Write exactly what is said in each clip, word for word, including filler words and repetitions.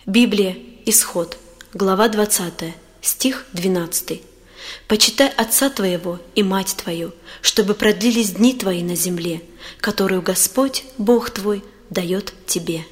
Библия, Исход, глава двадцатая, стих двенадцатый. «Почитай отца твоего и мать твою, чтобы продлились дни твои на земле, которую Господь, Бог твой, дает тебе».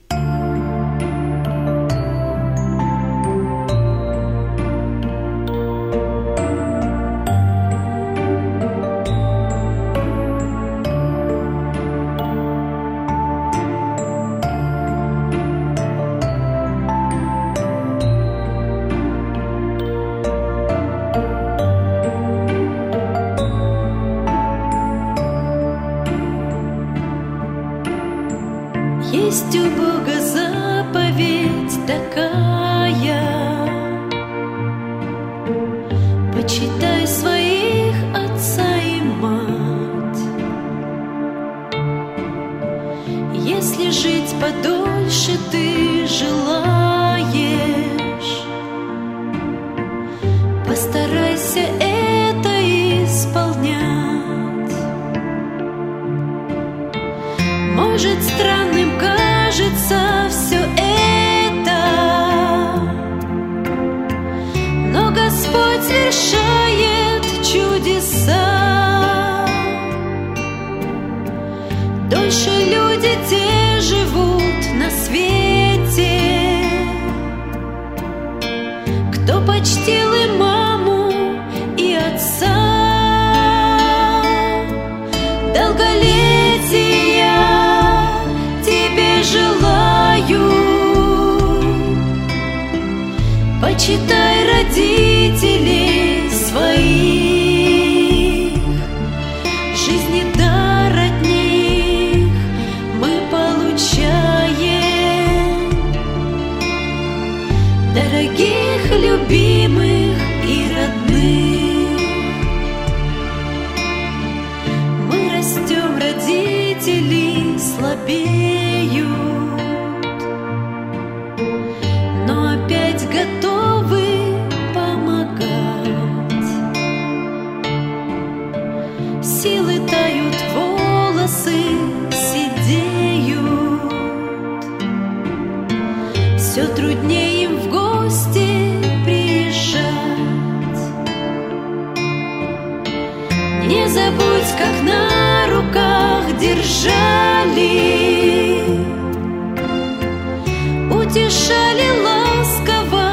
Есть у Бога заповедь такая: почитай своих отца и мать. Если жить подольше ты желаешь, постарайся это исполнять. Может, странным кажется все это, но Господь совершает чудеса. Дольше люди те живут на свете, кто почтил и маму, и отца. Долголетия желаю, почитай родителей своих. Жизни дар от них мы получаем, дорогих, любимых и родных. Мы растем, родители слабеют, готовы помогать. Силы тают, волосы седеют, все труднее им в гости приезжать. Не забудь, как на руках держали, утешали ласково,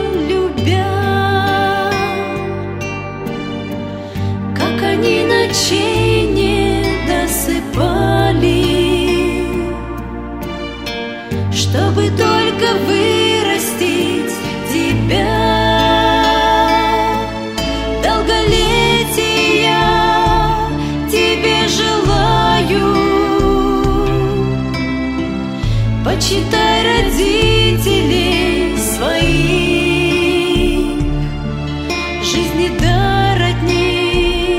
они ночей не досыпали, чтобы только вырастить тебя. Долголетия тебе желаю, почитай родителей своих. Жизни дар от них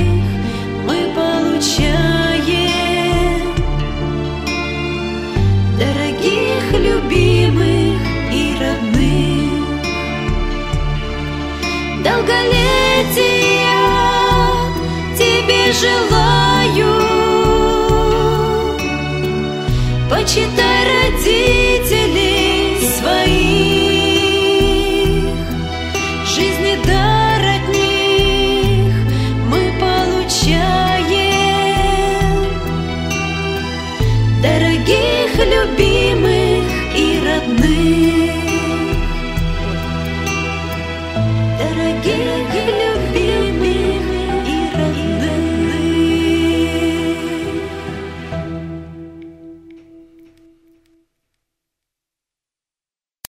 дорогих, любимых и родных. Долголетия тебе желаю, почитай